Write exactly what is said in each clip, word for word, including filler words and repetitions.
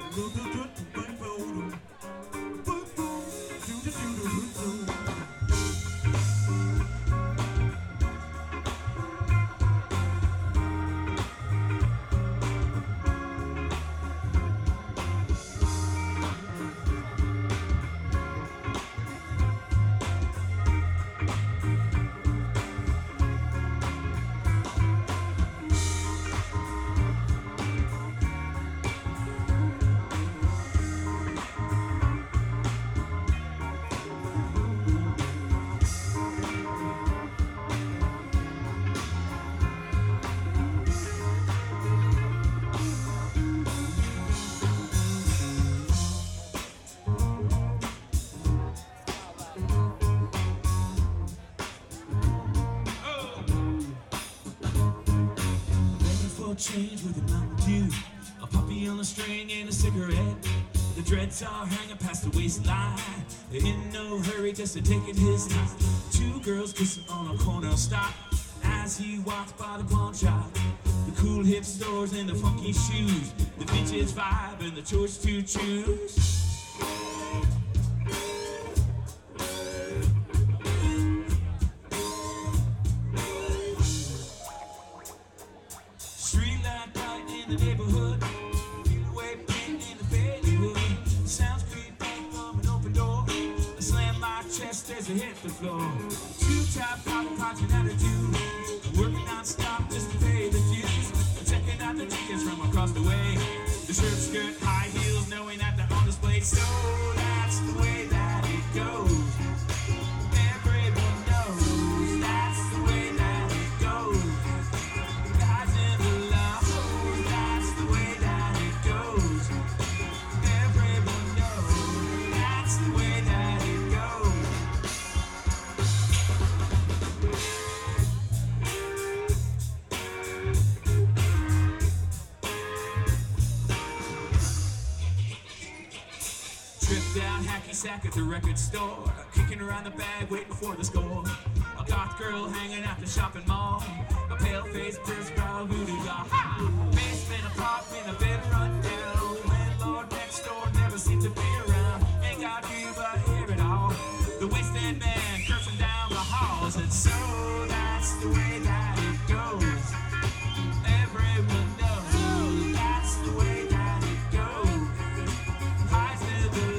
Change with a Mountain Dew, a puppy on a string and a cigarette. The dreads are hanging past the waistline. In no hurry, just a taking his time. Two girls kissing on a corner stop as he walks by the pawn shop. The cool hip stores and the funky shoes, the vintage vibe and the choice to choose. The neighborhood, feel the way being in the Hollywood. Sounds creeping from an open door. I slam my chest as I hit the floor. Two top pocket pots and attitude, working non-stop just to pay the dues. Checking out the tickets from across the way. The shirt, skirt, high heels, knowing that they're on display. So that's the way that it goes. Everyone knows that's the way that it goes. Guys in the love. Down hacky sack at the record store, kicking around the bag, waiting for the score. A goth girl hanging at the shopping mall, a pale-faced pierced brow voodoo doll. Basement apartment, a bed run down. Landlord next door never seemed to be around. Ain't got you but hear it all. The wasted man cursing down the halls, and so that's the way that it goes. Everyone knows that's the way that it goes. Highs to the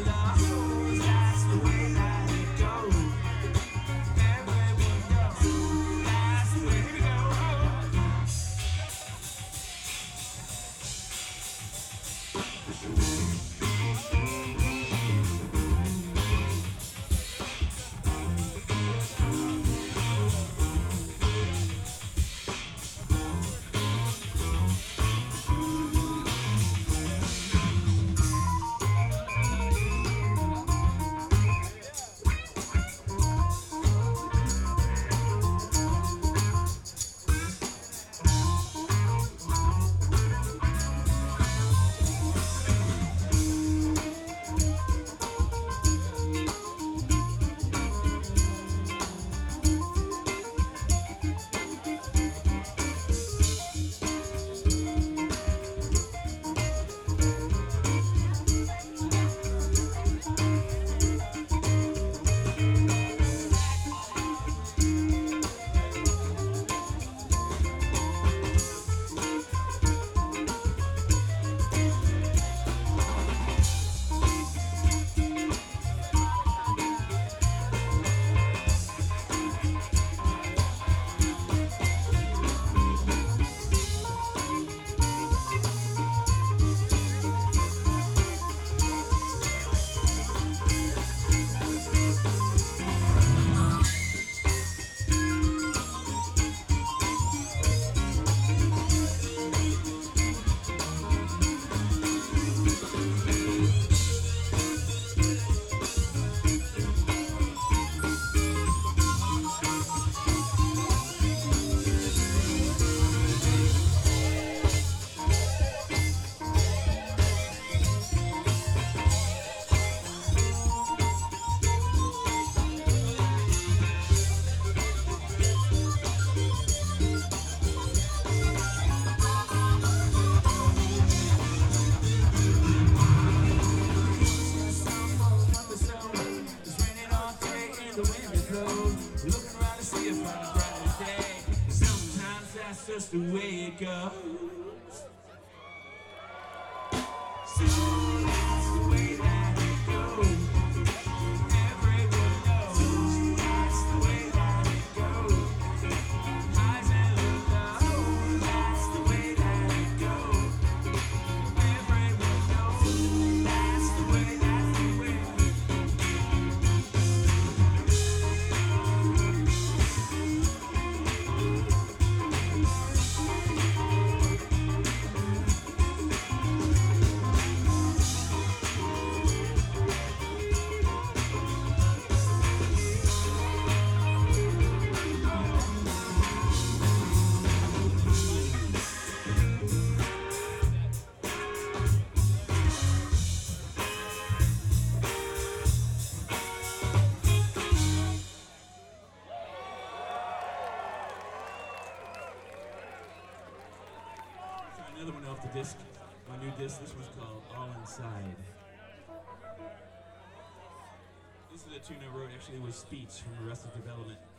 the way it goes. So that's the way that it goes. Everyone knows that's the way that it goes. Highs and lows, that's the way that it goes. Everyone knows that's the way, that's the way. Another one off the disc, my new disc. This one's called All Inside. This is a tune I wrote, actually, with Speech from Arrested Development.